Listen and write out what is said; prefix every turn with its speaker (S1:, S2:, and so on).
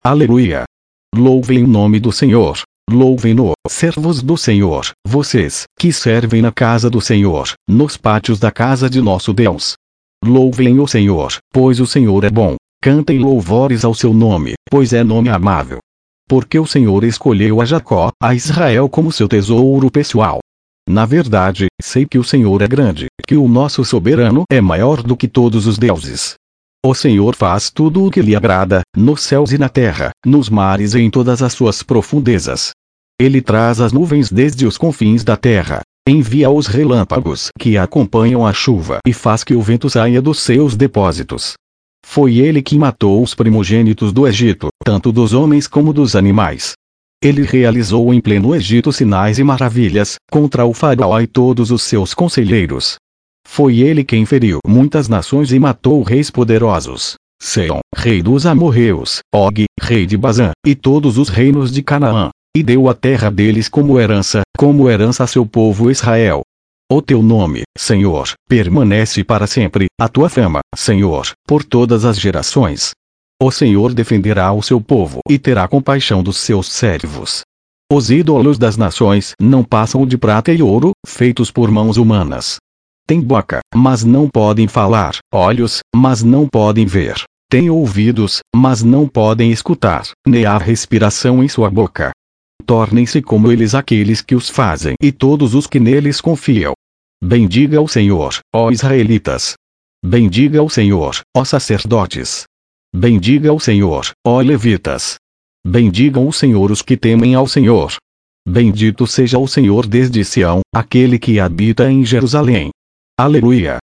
S1: Aleluia. Louvem o nome do Senhor. Louvem-no, servos do Senhor, vocês, que servem na casa do Senhor, nos pátios da casa de nosso Deus. Louvem o Senhor, pois o Senhor é bom. Cantem louvores ao seu nome, pois é nome amável. Porque o Senhor escolheu a Jacó, a Israel como seu tesouro pessoal. Na verdade, sei que o Senhor é grande, que o nosso soberano é maior do que todos os deuses. O Senhor faz tudo o que lhe agrada, nos céus e na terra, nos mares e em todas as suas profundezas. Ele traz as nuvens desde os confins da terra, envia os relâmpagos que acompanham a chuva e faz que o vento saia dos seus depósitos. Foi ele que matou os primogênitos do Egito, tanto dos homens como dos animais. Ele realizou em pleno Egito sinais e maravilhas, contra o faraó e todos os seus conselheiros. Foi ele quem feriu muitas nações e matou reis poderosos. Seom, rei dos amorreus, Og, rei de Bazã, e todos os reinos de Canaã, e deu a terra deles como herança a seu povo Israel. O teu nome, Senhor, permanece para sempre, a tua fama, Senhor, por todas as gerações. O Senhor defenderá o seu povo e terá compaixão dos seus servos. Os ídolos das nações não passam de prata e ouro, feitos por mãos humanas. Têm boca, mas não podem falar, olhos, mas não podem ver. Têm ouvidos, mas não podem escutar, nem há respiração em sua boca. Tornem-se como eles aqueles que os fazem e todos os que neles confiam. Bendiga o Senhor, ó israelitas. Bendiga o Senhor, ó sacerdotes. Bendiga o Senhor, ó levitas. Bendigam o Senhor os que temem ao Senhor. Bendito seja o Senhor desde Sião, aquele que habita em Jerusalém. Aleluia.